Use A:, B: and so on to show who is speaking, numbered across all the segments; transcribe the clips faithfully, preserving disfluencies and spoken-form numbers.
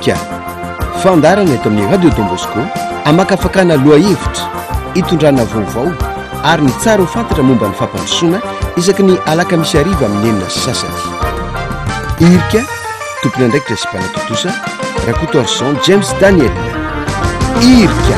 A: irika fandarana eto amin'ny radio Don Bosco amakafakana loha hevitra hitondrana vaovao ary ny tsara ho fantatra momba ny fampandrosoana isaky ny alakamisy ariva amin'ny enina sasany. Irika tompony andraikitra sy mpanatotosa Rakoto Arson James Daniel. Irika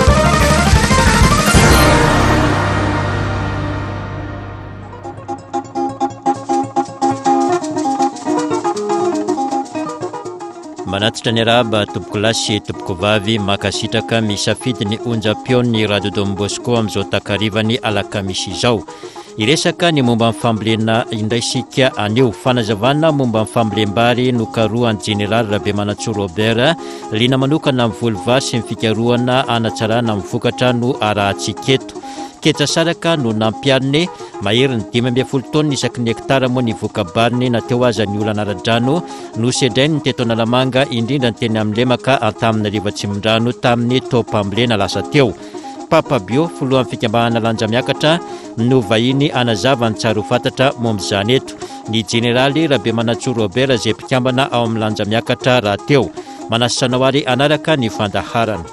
B: manatitra ny araba tompoko lasy tompoko vavy makasitraka misafidy ny onjam-peon'ny radio Don Bosco amin'izao takarivany alakamisy izao. Iresaka ny momba ny fambolena indraisika anio fanazavana momba ny fambolem-bary nokaroan'ny General Rabemanatsoa Robert lina manokana amin'ny volovary sy ny fikarohana anatsarana amin'ny vokatra no arahantsika eto. Ketsa saraka no nampiariny mahery ny dimy ambin'ny folo taona isaky ny hektara moa ny vokabariny nateo azy ny olana ara-drano no sedrainy ny teto Analamanga indrindra ny teny amin'ny lemaka Antananarivo Atsimondrano tamin'ny taom-pambolena lasa teo. Papa Bio foloan'ny fikambahana lanja miakatra no vahiny anazava ny tsara ho fantatra momb'izany eto. Ny Generaly Rabemanatsoa Robert izay mpikambana ao amin'ny lanja miakatra raha teo. Manasisanao ary anaraka ny fandaharana.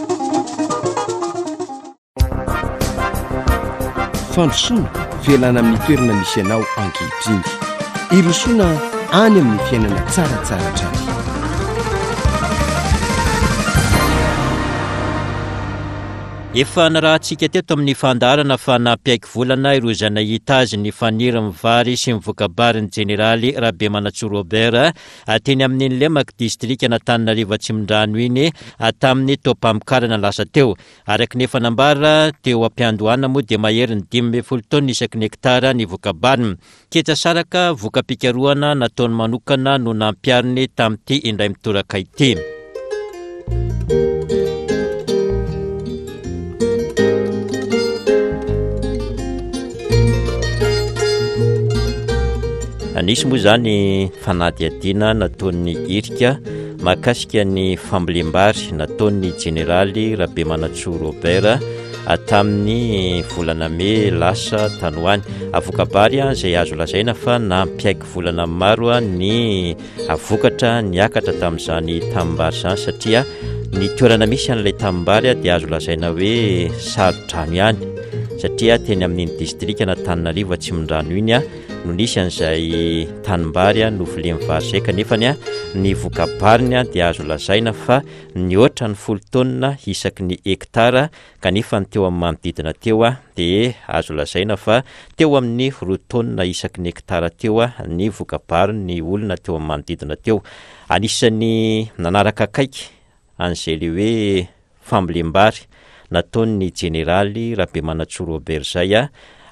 A: Fandrosoana velana amin'ny toerana misy anao ankehitriny. Irosoana any amin'ny fiainana tsaratsara hatrany.
B: Efa narahantsika teto amin'ny fandaharana fa nampiaiky volana ireo izay nahita azy ny faniry ny vary sy ny vokabariny Generaly Rabemanatsoa Robert teny amin'ny lemaka distrika Antananarivo Atsimondrano iny tamin'ny taom-pamokarana lasa teo. Araky nefa nambara teo am-piandohana moa dia mahery ny dimy ambin'ny folo taona isaky ny hektara ny vokabariny. Ketsa saraka vokapikarohana nataony manokana no nampiariny tamin'ity indray mitoraka ity. Anisy moa zany fanadihadiana nataon'ny Irika mahakasika ny fambolem-bary nataon'ny Generaly Rabemanatsoa Robert tamin'ny volana May lasa tany ho any. Avokabary izay azo lazaina fa nampiaiky volana maro ny avokatra niakatra tamin'izany tanimbary izany satria ny toerana misy an'ilay tanimbary dia azo lazaina hoe sarotrano ihany satria teny amin'ny distrika Antananarivo Atsimondrano iny no nisy an'izay tanimbary no vileny vary zay kanefa ny vokabariny dia azo lazaina fa ny oatra ny folo taona isaky ny hektara kanefa ny teo amin'ny manodidina teo dia azo lazaina fa teo amin'ny roa taona isaky ny hektara teo ny vokabariny ny olona teo amin'ny manodidina teo. Anisan'ny nanaraka akaiky an'izay le hoe fambolem-bary nataon'ny Generaly Rabemanatsoa Robert zay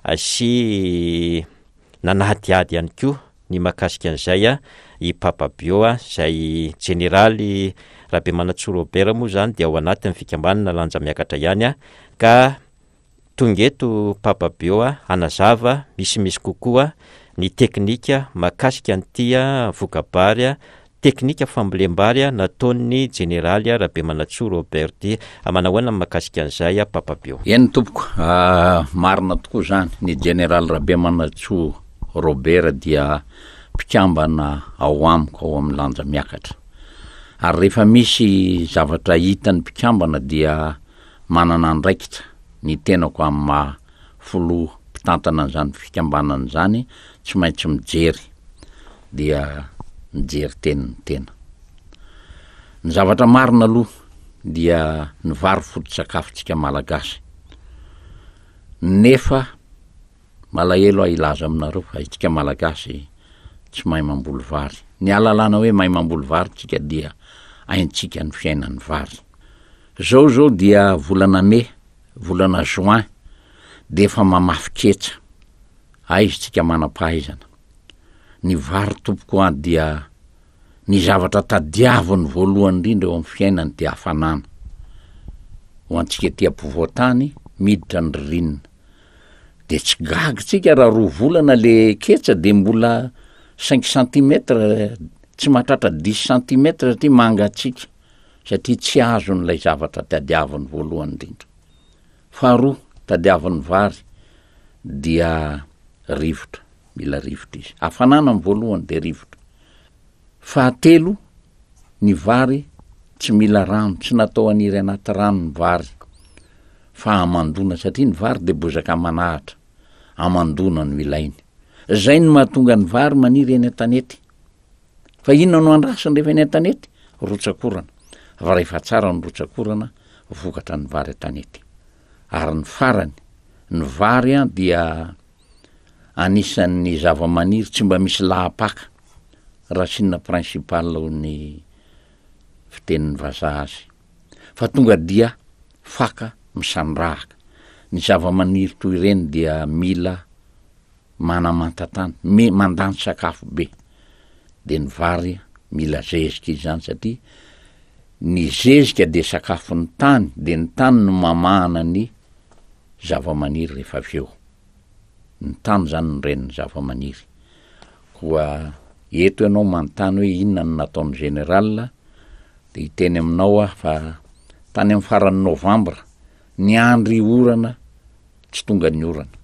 B: sy nanadiady ihany koa ny mahakasika an'izay i Papa Bio izay Generaly Rabemanatsoa Robert moa zany dia ao anatin'ny fikambanana lanja miakatra ihany ka tonga eto Papa Bio anazava misimisy kokoa ny teknika mahakasika an'ity vokabary teknika fambolem-bary nataon'ny Generaly Rabemanatsoa Robert. Amanahoana mahakasika an'izay Papa Bio?
C: Eny tompoko, marina tokoa zany ny Generaly Rabemanatsoa Robert dia mpikambana ao amiko ao amin'ny lanja miakatra. Ary rehefa misy zavatra hitany mpikambana dia manana andraikitra ny tenako amin'ny maha folo mpitantana an'izany fikambanana zany tsy maintsy mijery dia mijery teniny tena. Ny zavatra marina aloha dia ny vary foto-tsakafontsika malagasy. Nefa malahelo ilaza aminareo fa isika malagasy tsy mahay mamboly vary. Ny alalana hoe mahay mamboly vary tsika dia aintsika ny fiainan'ny vary. Zao zao dia volana May, volana Juin dia efa mamafy ketsa. Aizy tsika manam-pahaizana. Ny vary tompoko a dia ny zavatra tadiaviny voalohany indrindra eo amin'ny fiainany dia hafanana. Ho antsika ety ampovoantany miditra ny ririnina. Dia tsy gaga tsika raha roa volana le ketsa dia mbola cinq centimètres tsy mahatratra dix centimètres satria mangatsika satria tsy azo n'ilay zavatra tadiaviny voalohany indrindra. Faharoa tadiaviny vary dia rivotra, mila rivotra izy. Hafanana ny voalohany dia rivotra. Fahatelo ny vary tsy mila rano, tsy natao aniry anaty rano ny vary fa amandona, satria ny vary de bozaka manahatra, amandona no ilainy. Zay ny mahatonga ny vary maniry eny an-tanety. Fa inona no andrasiny rehefa eny an-tanety? Rotsakorana. Fa rehefa tsara ny rotsakorana, vokatra ny vary an-tanety. Ary ny farany, ny vary a dia anisan'ny zava-maniry tsy mba misy lahapaka, racine principale ny fitenin'ny vazaha azy. Fa tonga dia faka misandrahaka. Ny zava-maniry toy ireny dia mila manamanta-tany, me mandany sakafo be. De ny vary mila zezika izy zany, satria ny zezika de sakafo ny tany, de ny tany no mamahana ny zava-maniry rehefa avy eo. Ny tany zany ny reniny zava-maniry. Koa eto ianao manontany hoe inona no nataon'ny général, de hiteny aminao ah fa tany amin'ny faran'ny novambra, ny andry orana tsy tonga ny orana.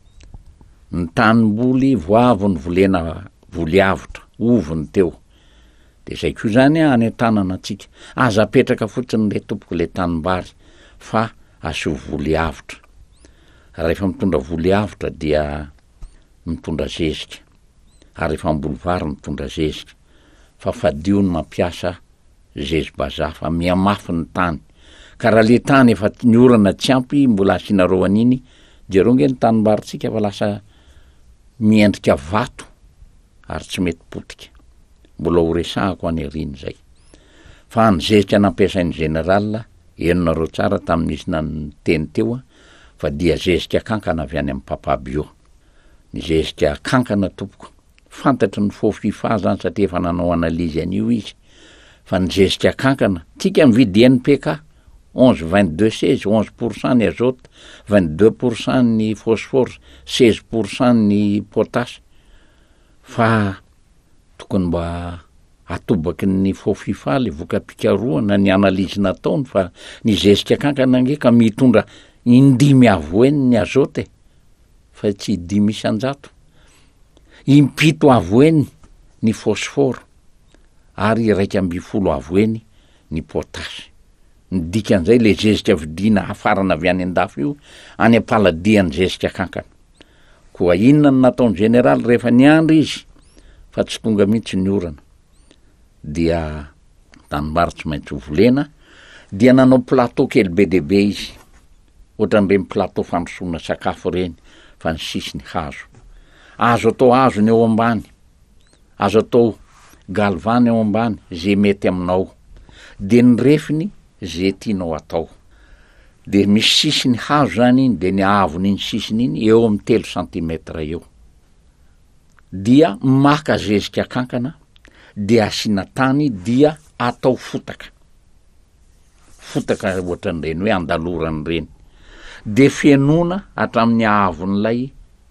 C: Ny tanimboly voavo ny volena voliavotra, ovony teo. De zay koa zany any an-tanana atsika. Aza apetraka fotsiny le tompoko le tanimbary fa asio voliavotra. Rehefa mitondra voliavotra dia mitondra zezika. Ary rehefa mboly vary mitondra zezika. Fa fadio ny mampiasa zezibazaha fa mihamafy ny tany. Ka raha le tany efa ny orana tsy ampy mbola asina roaniny, jereo nge ny tanimbaritsika fa lasa miendrika vato ary tsy mety potika. Mbola ho resahako any ariny zay. Fa ny zezika nampiasain'ny général, henonareo tsara tamin'izy nany teny teo, fa dia zezika kankana avy any amin'ny papa bio. Ny zezika kankana tompoko. Fantatry ny fofifà zany satria efa nanao analizy an'io izy. Fa ny zezika kankana, tika mividy N P K, onze vingt-deux seize, onze pourcent ny azote, vingt-deux pourcent ny phosphore, seize pourcent ny potasse. Fa tokony mba atobaky ny fofifà le voka-pikaroana ny analizy nataony, fa ny zezika kankana nge ka mitondra indimy avoeny ny azote, fa tsy dimy isan-jato. Impito avoeny ny phosphore, ary raika amby folo avoeny ny potasse. Ny dikan'izay le zezika vidina hafarana avy any an-dafy io, any am-paladian'ny zezika kankana. Koa inona ny nataon'ny général rehefa niandry izy, fa tsy tonga mihitsy ny orana. Dia tanimbary tsy maintsy volena, dia nanao plateau kely be de be izy. Ohatran'ireny plateau fandrosoana sakafo reny, fa ny sisiny hazo. Azo atao hazo ny eo ambany, azo atao galvany eo ambany, ze mety aminao. De ny refiny, ze tianao atao. De misy sisiny hazo zany iny, de ny avon'iny sisiny iny eo amin'ny telo centimetre eo. Dia maka zezika kankana, de asina tany, dia atao fotaka. Fotaka ohatran'ireny hoe andaloran'ireny. De fienona hatramin'ny avon'ilay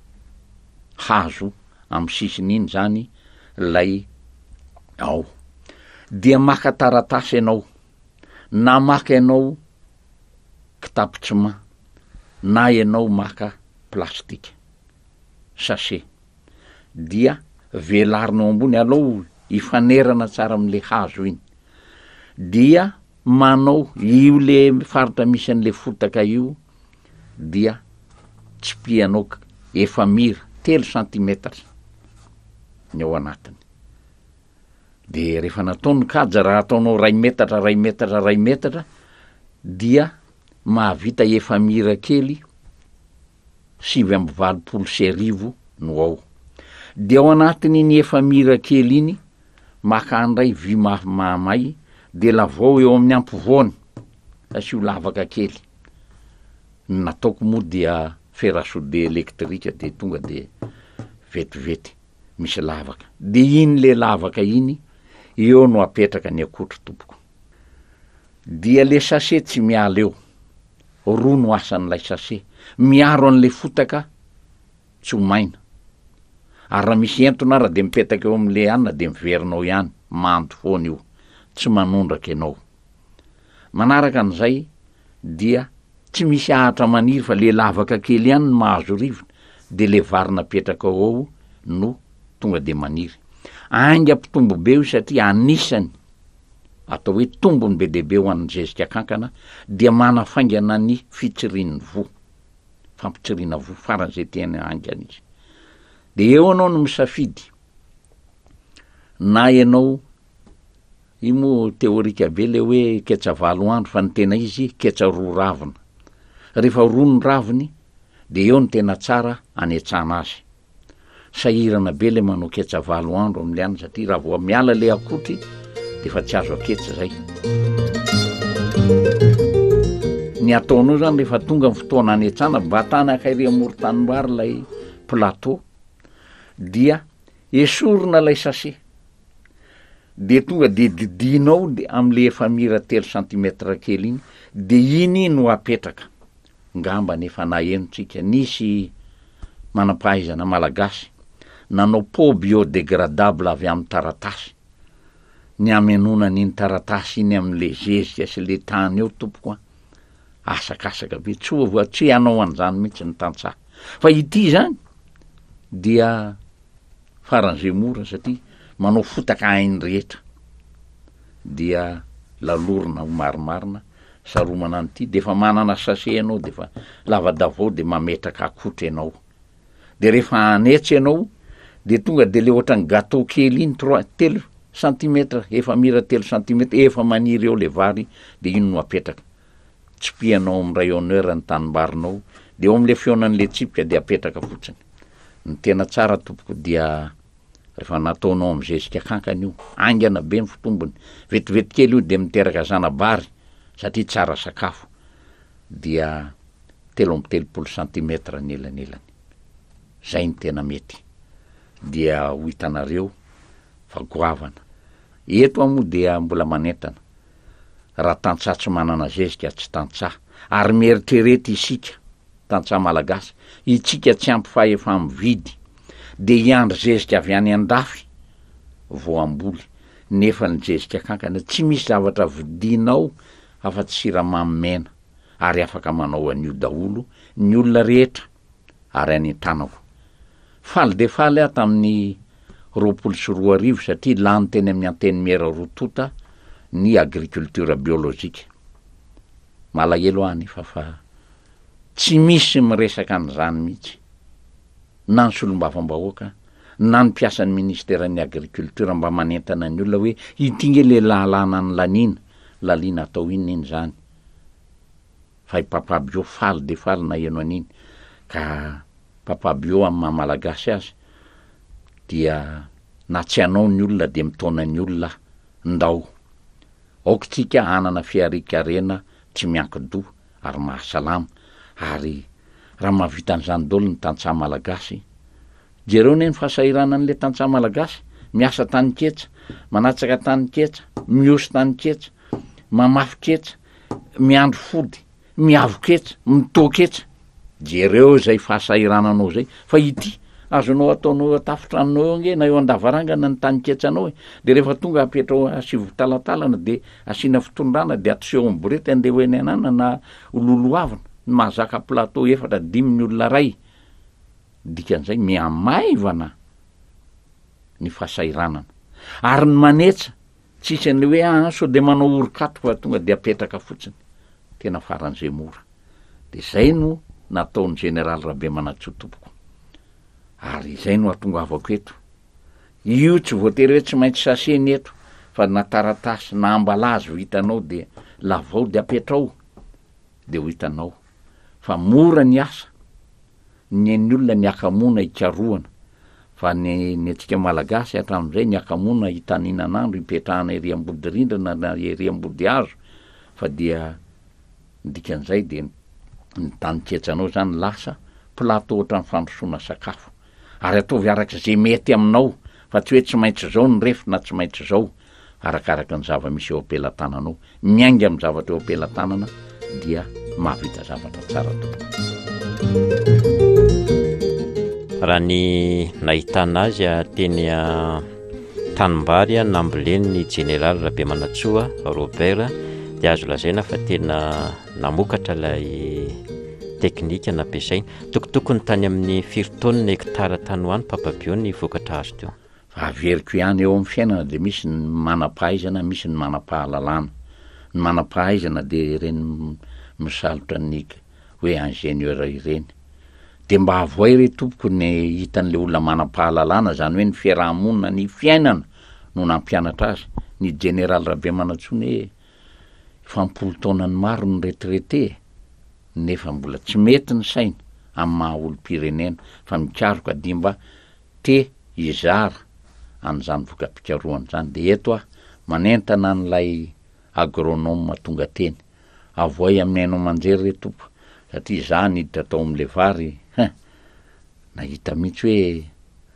C: hazo amin'ny sisiny iny zany lay ao. Dia maka taratasy ianao, na maka ianao kitapo tsima, na ianao maka plastika, sachet. Dia velarinao ambony alao ifanerana tsara amin'le hazo iny. Dia manao io le faritra misy an'le fotaka io, dia tsipianao efamira telo centimetre ny ao anatiny. De rehefa nataony kaja, raha ataonao ray metatra, ray metatra, ray metatra, dia mahavita efamira kely sivy amby valopolo sy arivo no ao. De ao anatiny ny efamira kely iny, maka andray vy mamay, de lavao eo amin'ny ampovoany, asio lavaka kely. Nataoko moa dia fer à souder électrique, de tonga de vetivety, misy lavaka. De iny le lavaka iny, eo no apetraka ny akotry tompoko. Dia le sachet tsy miala eo, roa no asan'ilay sachet, miaro an'le fotaka tsy ho maina. Ary raha misy entona raha de mipetaka eo amin'le anina, de miverinao ihany, manto foana io, tsy manondraka ianao. Manaraka an'izay, dia tsy misy ahatra maniry fa le lavaka kely ihany no mahazo rivona, de le vary napetraka ao ao no tonga de maniry. Ainga mpitombo be io satria anisany atao hoe tombony be dehibe ho an'ny zezika kankana dia manafaingana ny fitsirian'ny vo fampitsiriana vo faran'izay tiany angana izy de eo anao no misafidy na ianao i mo teorika be le hoe ketsa valo andro fa ny tena izy ketsa roa ravina rehefa roa ny raviny de eo ny tena tsara anetsana azy sahirana be le manao ketsa valo andro am'le any satria raha vao miala le akotry de fa tsy azo aketsa zay ny ataonao zany rehefa tonga ny fotoana anetsana mba tany akairy amoron-tanimbary lay plateau dia esorina lay sase de tonga de didinao de am'le efamira telo centimetre kely iny de iny no apetraka ngamba nefa na enotsika nisy manampahaizana malagasy nanao pot biodégradable avy amin'ny taratasy ny amenona n'iny taratasy iny am'le zezika sy le tany eo tompoko asakasaka be tsy voa tsy anao an'izany mihitsy ny tantsaha fa ity zany dia faran'izay mora satria manao fotaka ainy rehetra dia lalorina ho marimarina saromana an'ity de fa manana sase ianao de fa lavadavao de mametraka akotra ianao de rehefa anetsy ianao de tonga de le ohatrany gâteau kely iny trois telo centimetre efa mira telo centimetre efa maniry eo le vary de iny no apetraka tsipianao am' rayonneur ny tanimbarinao de eo am'le fionan'le tsipika de apetraka fotsiny ny tena tsara tompoko dia rehefa nataonao am' zezika kankana io angana be ny fitombony vetivety kely io de miteraka zanabary satria tsara sakafo dia telo amby telopolo centimetre nelanelany zay ny tena mety dia ho hitanareo fa goavana eto amo dia mbola manentana raha tantsaha tsy manana zezika tsy tantsaha ary mieritrerety isika tantsaha malagasy itsika tsy ampy fa efa mividy de iandry zezika avy any andafy vo amboly nefa ny zezika kankana tsy misy zavatra vidinao afa-tsy siramamy mena ary afaka manao an'io daholo ny olona rehetra ary any tanako faly de faly aho tamin'ny roapolo sy roa arivo satria lany teny amin'ny anteny miera rotota ny agriculture biolojika malahelo any fa fa tsy misy miresaka an'izany mihitsy na ny solombavam-bahoaka na ny mpiasan'ny ministeran'ny agriculture mba manentana ny olona hoe itinge le lalana ny lanina lalina atao iny iny zany fa ipapabio faly de faly na eno an'iny ka papabio amin'ny mamalagasy azy dia na tsy anao ny olona de mitona ny olona ndao aokitsika anana fiarikarena tsy miankido ary mahasalama ary raha mahavita an'izany dolo ny tantsaha malagasy jereo ne ny fahasahiranan'le tantsaha malagasy miasa tany ketsa manatsaka tany ketsa miosy tany ketsa mamafy ketsa miandro fody miavo ketsa mito ketsa jereo zay fahasahirananao zay fa ity azonao ataonao atafotranonao eo nge na eo andavarangana ny tany ketsanao de rehefa tonga apetrao asivo talatalana de asina fitondrana de atoseo am borety ande hoeny anana na ololoavina ny mahazaka plateau efatra dimy ny olona ray dikan'izay miamaivana ny fahasahiranana ary ny manetsa tsisy an'le hoe ah so de manao orikato fa tonga de apetraka fotsiny tena faran'izay mora de zay no nataon'ny général Rabemanatsoa tompoko ary zay no atongavako eto io tsy voatery hoe tsy maintsy saseny eto fa na taratasy na ambalazy ho hitanao de lavao de apetrao de ho hitanao fa mora ny asa ny ny olona ny akamona ikaroana fa ny ny antsika malagasy hatramin'izay ny akamona hitaninan'andro hipetrahana ery ambodirindrana na ery ambody hazo fa dia dikan'izay de ny tany ketsanao zany lasa plateau ohatran'ny fandrosoana sakafo ary ataovy arak'izay mety aminao fa tsy hoe tsy maintsy zao ny refy na tsy maintsy zao arakaraka ny zava-misy eo ampelantananao miainga amin'ny zavatra eo ampelantanana dia mahavita zavatra tsara tompoko
B: raha ny nahitana azy a teny a tanimbary a namboleny ny général Rabemanatsoa Robert dia azo lazaina fa tena namokatra lay teknika nampiasaina tokotokony tany amin'ny firy taonina hektara tany ho any papabio ny vokatra azo teo
C: averiko ihany eo amin'ny fiainana de misy ny manam-pahaizana, misy ny manam-pahalalana. Ny manam-pahaizana de reny misalotra ny hoe ingénieur ireny. De mba avoay re tompoko ny hitan'le olona manam-pahalalana, zany hoe ny fiarahamonina ny fiainana no nampianatra azy. Ny général Rabemanantsony hoe fampolo taonany maro ny retraité, nefa mbola tsy mety ny saina amin'ny maha olom-pirenena fa mikaroka dimba te hizara an'izany vokam-pikarohana zany. De eto a manentana an'ilay agronome tonga teny, avoay amin'ny haino manjery re tompo, satria za niditra tao am'le vary hein, nahita mihitsy hoe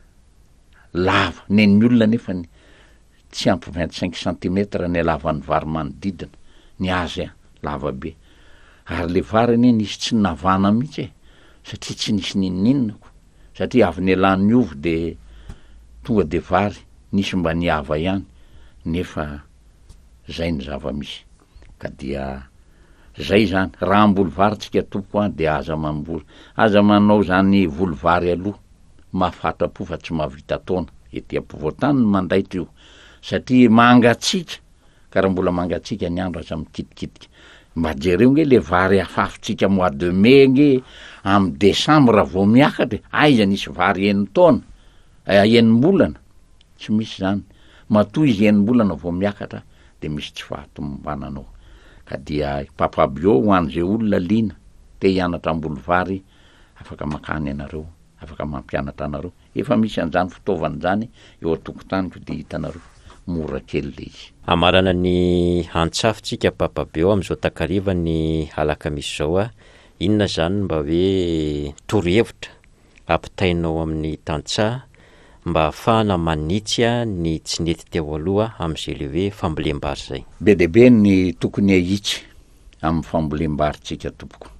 C: lava nen'ny olona nefa ny tsy ampy vingt-cinq centimètres ny lavan'ny vary manodidina, ny azy a lava be. Ary le vary ane nisy tsy navana mihitsy e, satria tsy nisy ninoninonako, satria avy nialan'ny ovo de tonga de vary nisy mba niava ihany, nefa zay ny zava-misy. Ka dia zay zany, raha ambolo vary tsika tompoko a de aza mamboly, aza manao zany volo vary aloha, mahafatapo fa tsy mahavita taona ety ampovoantany mandaitra io, satria mangatsika, ka raha mbola mangatsika ny andro aza mikitikitika. Mba jereo nge le vary afafotsika mois de mai nge amin'ny décembre vao miakatra, aiza nisy vary enina taona, enim-bolana, tsy misy zany. Matoy izy enim-bolana vao miakatra de misy tsy fahatombananao. Ka dia papa bio ho an'izay olona lina te hianatra ambolo vary, afaka makany anareo, afaka mampianatra anareo. Efa misy an'izany fitaovana zany eo an-tokotaniko de hitanareo, mora kely le izy.
B: Amarana ny antsafintsika papa bio am'izao takariva ny alakamisy zao a, inona zany mba hoe torohevitra ampitainao amin'ny tantsaha mba ahafahana manitsy ny tsy nety teo aloha am'izay le hoe fambolem-bary zay?
C: Be deabe ny tokony ahitsy amin'ny fambolem-barytsika tompoko.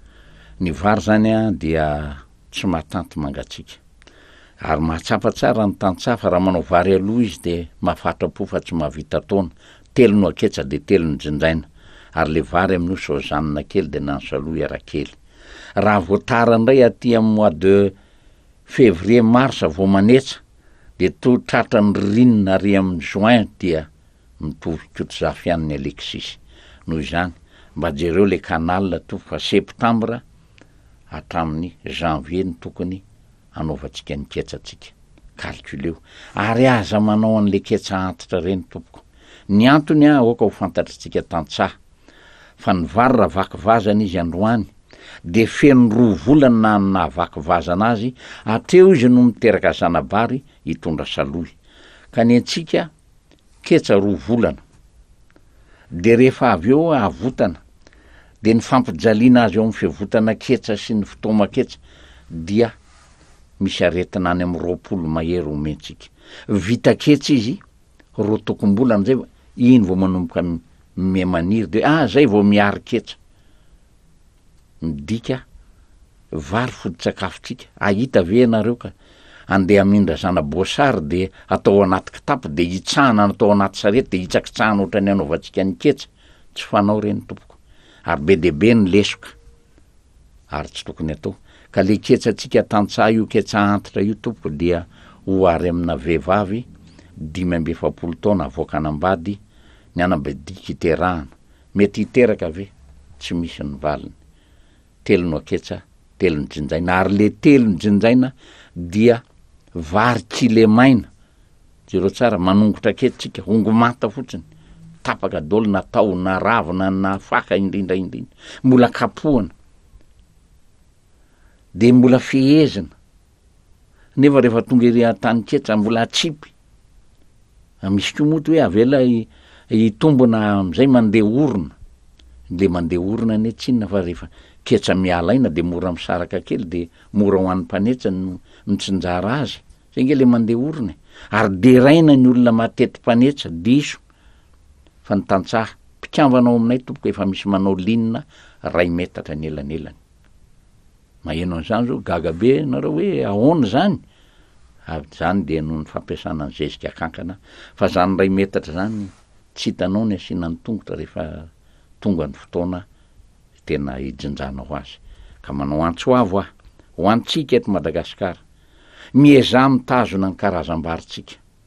C: Ny vary zany a dia tsy mahatanty mangatsika, ary mahatsapa tsara ny tantsaha fa raha manao vary aloha izy de mahafatrapo fa tsy mahavita taona, telo no aketsa de telo ny jinjaina, ary le vary amin'io sao zanona kely de nansaloa iara-kely. Raha voatara ndray aty amin'ny mois de février mars vao manetsa de to tratra ny ririnina ary amin'ny juin dia mitovy koto-zafy ihany ny Alexis. Noho izany mba jereo le canal to fa septembre hatramin'ny janvier ny tokony anaovantsika ny ketsatsika, calculeo. Ary aza manao an'le ketsa antitra reny tompoko. Ny antony a oka ho fantatritsika tantsaha fa ny vary raha vaky vazana izy androany de feno roa volana na vaky vazana azy, atreo izy no miteraka zanabary hitondra saloy. Ka ny antsika ketsa roa volana, de rehefa avy eo avotana, de ny fampijaliana azy eo amin'ny fiavotana ketsa sy ny fotoama ketsa dia misy aretina any amin'ny roapolo mahery omentsika. Vita ketsa izy roa tokom-bolana zay, iny vao manomboka me maniry de ah zay vao miary ketsa. Midika vary foto-tsakafotsika. Ahita ve nareo ka andeha amindra zana-boasary de atao anaty kitapo de hitsahana atao anaty sarety de hitsakitsahana ohatra ny anaovantsika ny ketsa, tsy fanao reny tompoko. Ary be deabe ny lesoka, ary tsy tokony atao. Ka le ketsatsika tantsaha io, ketsa antitra io tompoko dia ho ary amina vehivavy dimy amby efapolo taona avoaka anambady, ny anambadiky iterahana. Mety hiteraka ve? Tsy misy ny valiny. Telo no aketsa, telo ny jinjaina, ary le telo ny jinjaina dia vary kile maina. Zero tsara manongotra ketitsika, ongo manta fotsiny, tapaka dolo na tao na ravina na faka indrindra indrindra, mbola kapohana, de mbola fehezina. Nefa rehefa tonga ery an-tany ketsa mbola atsipy. Misy koa moto hoe avela hitombona am'izay mandeha orona, le mandeha orona ane tsinona fa rehefa ketsa mialaina de mora misaraka kely de mora ho an'ny mpanetsa no mitsinjara azy. Zay nge le mandeha orona. Ary de raina ny olona matety mpanetsa diso. Fa ny tantsaha mpikambanao aminay tompoko efa misy manao linina ray metatra ny elanelany. Maheno an'izany zao gaga be nareo hoe ahoana zany? Zany de noho ny fampiasana ny zezika kankana, fa zany ray metatra zany tsy hitanao ny asiana ny tongotra rehefa tonga ny fotoana tena hijinjanao azy. Ka manao antsoavo ah, ho antsika eto Madagasikara, mieza mitazona ny karazam-baritsika.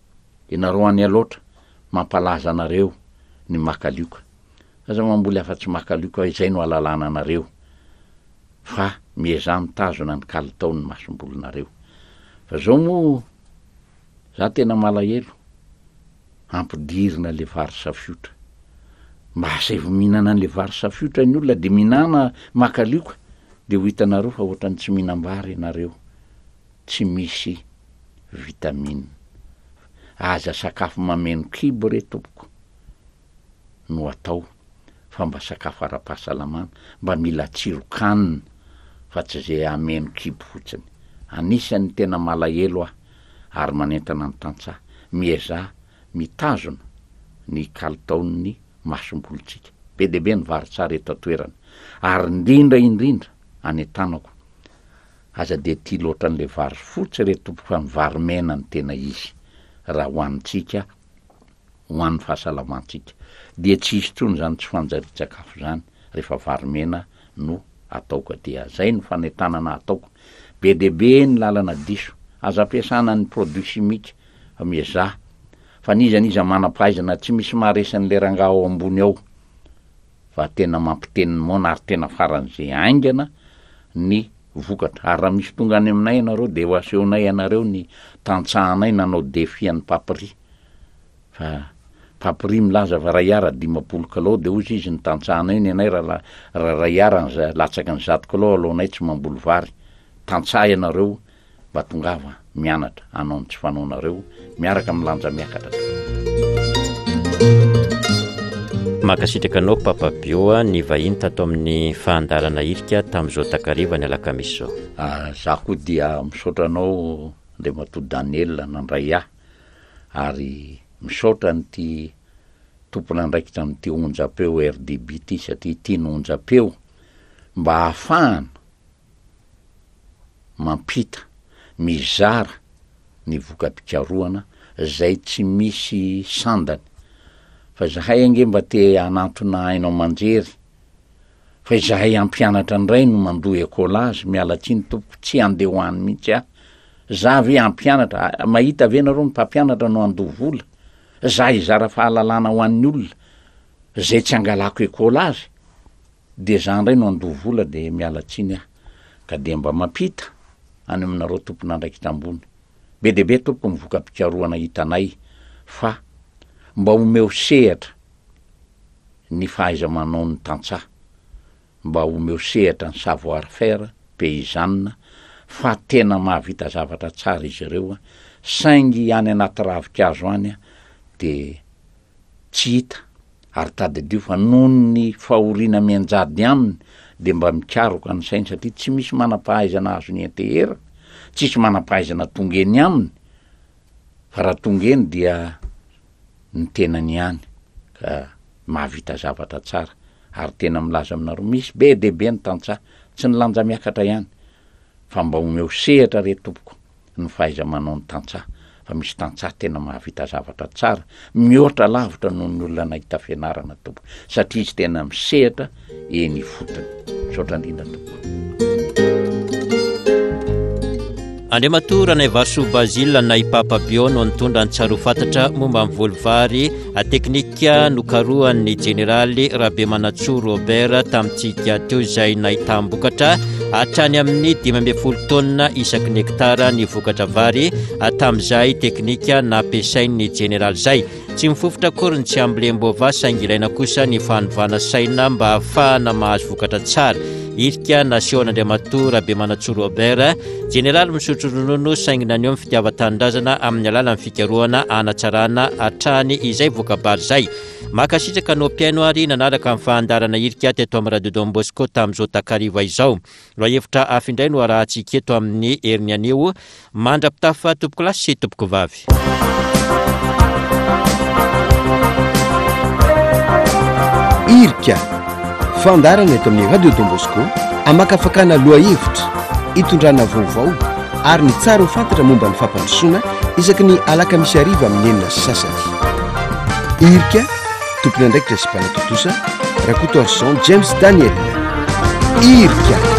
C: inareo any aloatra mampalaza anareo ny makalioka aza mamboly afa-tsy makalioka izay no alalana anareo fa mieza mitazona ny kalitaony masombolonareo fa zao moa za tena malahelo ampidirina le vary safiotra mba asay mihinana an'le vary safiotra ny olona de mihinana makalioka de ho hitanareo fa ohatrany tsy mihinam-bary ianareo tsy misy vitamine aza sakafo mameno kibo re tompoko no atao fa mba sakafo ara-pahasalamana mba mila tsirokanina fa tsy zay ameno kibo fotsiny anisan'ny tena malahelo ah ary manentana ny tantsaha mieza mitazona ny kalitaon'ny masombolontsika be de be ny vary tsara eto atoerana ary indrindra indrindra any tanako aza de ty loatra n'le vary fotsy re tompoko fa ny vary mena ny tena izy raha hoanitsika hoan'ny fahasalamantsika dia tsy izy tsony zany tsy fanjari-tsakafo zany rehefa vary mena no ataoko dia zay no fanentanana ataoko be de be ny lalana diso aza ampiasana ny produit chimique fa mieza fa nizaniza manam-pahaizana tsy misy maharesan'le ranga ao ambony ao fa tena mampiteniny mona ary tena faran'izay aingana ny vokatra ary raha misy tonga any aminay ianareo de ho asehonay ianareo ny tantsahanay nanao défi an'ny papri fa papri milaza fa rayara dimapolo kilao de ozy izy ny tantsahanay ny anay raha raha rayara latsaky ny zato kilao alohanay tsy mamboly vary tantsaha ianareo mba tongava mianatra anao ny tsy fanaonareo miaraka milanja miakatra
B: makasitraka anao papa bio ny vahiny tato amin'ny fahandarana irika tam'izao takariva ny alakamisy zao
C: ah, za koa dia misaotra anao le mato Daniel nandray ah ary misaotra nyty tompona andraikitra amin'ty onjapeo R D B ty satria ty ny onjapeo mba ahafahana mampita mizara ny vokam-pikaroana zay tsy misy sandany fa zahay ange mba te anantona hainao manjery fa zahay ampianatra ndray no mandoa écolage miala tsiny tompoko tsy andeha hoany mihitsy ah za ve ampianatra mahita ve nareo ny mpampianatra no andoha vola za izara fahalalana ho an'ny olona zay tsy angalako écolage de za ndray no andoha vola de miala tsiny ah ka de mba mampita any aminareo tompona andraikitra ambony be de be tompoko ny vokam-pikaroana hitanay fa mba omeo sehatra ny fahaiza manao ny tantsaha mba omeo sehatra ny savoir faire paysanne fa tena mahavita zavatra tsara izy ireo saingy any anaty ravikazo any de tsy hita ary tadidio fa noho ny fahoriana mianjady aminy de mba mikaroko any sainy satria tsy misy manam-pahaizana azo ny antehera tsisy manam-pahaizana tongeny aminy fa raha tongeny dia ny tenany ihany ka mahavita zavatra tsara ary tena milaza aminareo misy be de be ny tantsaha tsy ny lanja miakatra ihany fa mba omeo sehatra re tompoko ny fahaiza manao ny tantsaha fa misy tantsaha tena mahavita zavatra tsara mihoatra lavitra noho ny olona nahita fianarana tompoko satria izy tena misehatra eny fotony saotra indrindra tompoko
B: Andriamatora nay Vaso Bazile nay Papa Bio no nitondra ny tsaro fantatra momba amin'ny volovary a teknika nokarohan'ny generaly Rabemanatsoa Robert tamintsika teo izay nahitambokatra hatrany amin'ny dimy ambin'ny folo taonina isaky ny hektara ny vokatra vary tamin'izay teknika nampiasain'ny generaly zay tsy mifofotra akory ny tsy ambilembo-va saingy ilaina kosa ny fanovana saina mba ahafahana mahazo vokatra tsara irika nasion'Andriamatora Rabemanatsoa Robert generaly misotro ronono saingy naneo amin'ny fitiavan-tanindrazana amin'ny alalan'ny fikarohana anatsarana hatrany izay vokabary zay makasitraka anao mpiaino ary nanaraka amin'ny fahandarana irika teto amin'ny radio Don Bosco tamin'izao takariva izao raha hevitra afindray no arahantsika eto amin'ny heriny anio mandra-pitafa tompoko lasy sy tompoko vavy
A: irika fandarana eto amin'ny radio Don Bosco amakafakana loha hevitra hitondrana vaovao ary ny tsara ho fantatra momba ny fampandrosoana isaky ny alakamisy ariva amin'ny enina sasany irika tompony andraikitra sy mpanatotosa rakoto arson James Daniel irika